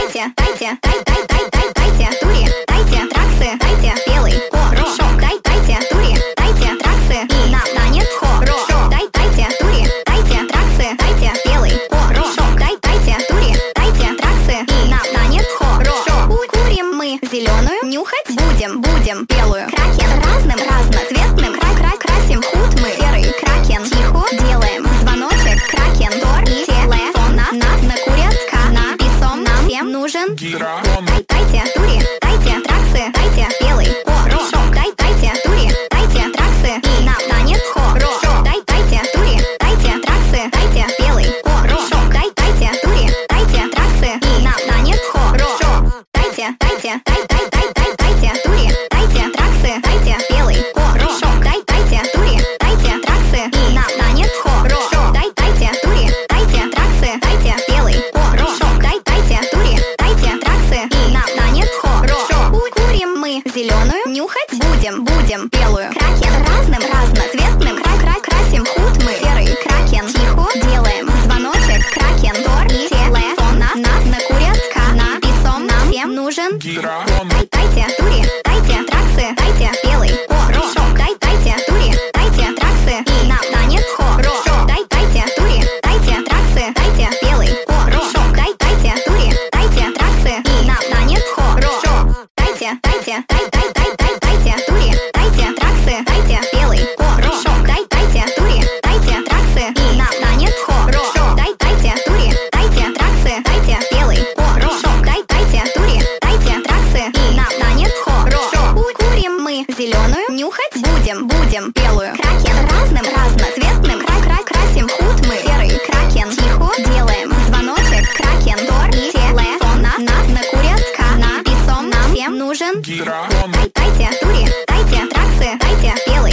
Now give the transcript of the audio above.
дайте тури, дайте траксы, дайте белый порошок, дайте тури, дайте траксы, и настанет хорошо. Дайте тури, дайте траксы, дайте белый порошок, дайте тури, дайте траксы, и настанет хорошо. Курим мы зеленую, нюхать будем белую. Кракен разноцветным, красим худ мы серый кракен. Тихо делаем звоночек, кракен, тор и телефон. Нас накурят каннабисом, нам всем нужен дракон. Дайте тури, дайте траксы, дайте белый порошок, дайте тури, дайте траксы, и настанет хорошо. Дайте тури, дайте траксы, дайте белый порошок, дайте тури, дайте траксы, и настанет хорошо. Дайте тури, дайте траксы, дайте белый порошок, дайте тури, дайте траксы, и настанет хорошо. Дайте тури, дайте траксы, дайте белый порошок, дайте тури, дайте траксы, и настанет хорошо. Курим мы зеленую, нюхать будем белую. Кракен разноцветным, красим худ мы серый кракен. Тихо делаем звоночек, кракен, тор и телефон. Нас накурят каннабисом, нам всем нужен дракон. Дайте тури, дайте траксы, дайте белый порошок, дайте тури, дайте траксы, и настанет хорошо. Дайте тури, дайте траксы, дайте белый порошок, дайте тури, дайте траксы, и настанет хорошо. Дайте тури, дайте траксы, дайте белый порошок, дайте тури, дайте траксы, и настанет хорошо. Дайте тури, дайте траксы, дайте белый порошок, дайте тури, дайте траксы, и настанет хорошо. Курим мы зеленую, нюхать будем белую. Кракен разноцветным, красим худ мы серый кракен. Тихо делаем звоночек, кракен, тор и телефон. Нас накурят каннабисом, нам всем нужен дракон. Дайте тури, дайте траксы, дайте белый